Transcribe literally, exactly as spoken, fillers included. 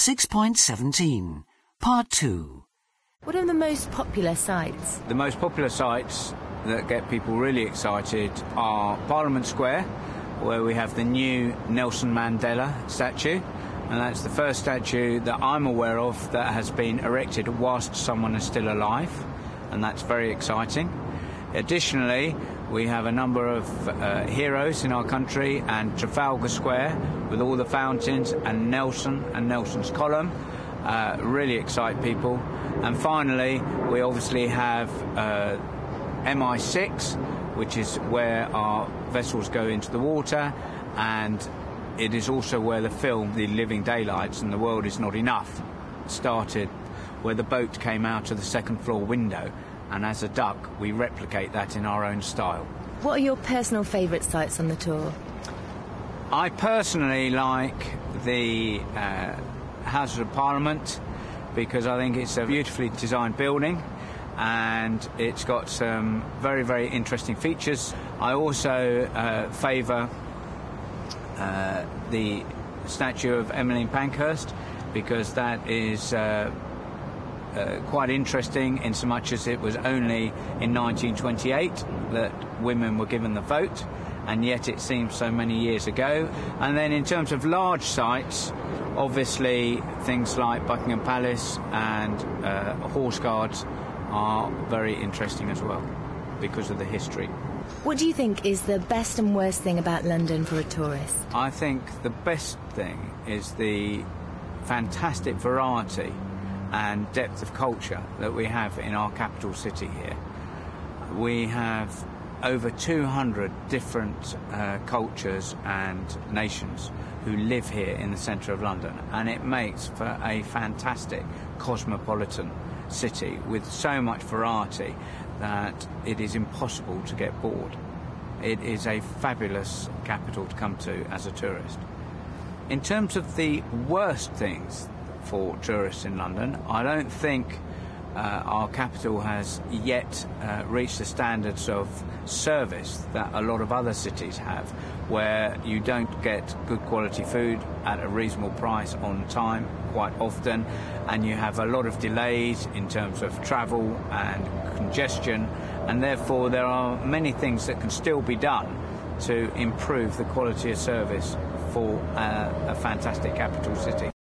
six point seventeen, Part two. What are the most popular sites? The most popular sites that get people really excited are Parliament Square, where we have the new Nelson Mandela statue, and that's the first statue that I'm aware of that has been erected whilst someone is still alive, and that's very exciting. Additionally, we have a number of uh, heroes in our country, and Trafalgar Square with all the fountains, and Nelson and Nelson's Column uh, really excite people. And finally, we obviously have uh, M I six, which is where our vessels go into the water, and it is also where the film The Living Daylights and The World Is Not Enough started, where the boat came out of the second floor window, and as a duck we replicate that in our own style. What are your personal favourite sites on the tour? I personally like the uh, Houses of Parliament, because I think it's a beautifully designed building and it's got some very, very interesting features. I also uh, favour uh, the statue of Emmeline Pankhurst, because that is uh, uh, quite interesting in so much as it was only in nineteen twenty-eight that women were given the vote, and yet it seems so many years ago. And then in terms of large sites, obviously things like Buckingham Palace and uh, Horse Guards are very interesting as well because of the history. What do you think is the best and worst thing about London for a tourist? I think the best thing is the fantastic variety and depth of culture that we have in our capital city here. We have over two hundred different uh, cultures and nations who live here in the centre of London, and it makes for a fantastic cosmopolitan city with so much variety that it is impossible to get bored. It is a fabulous capital to come to as a tourist. In terms of the worst things for tourists in London, I don't think uh, our capital has yet uh, reached the standards of service that a lot of other cities have, where you don't get good quality food at a reasonable price on time quite often, and you have a lot of delays in terms of travel and congestion, and therefore there are many things that can still be done to improve the quality of service for uh, a fantastic capital city.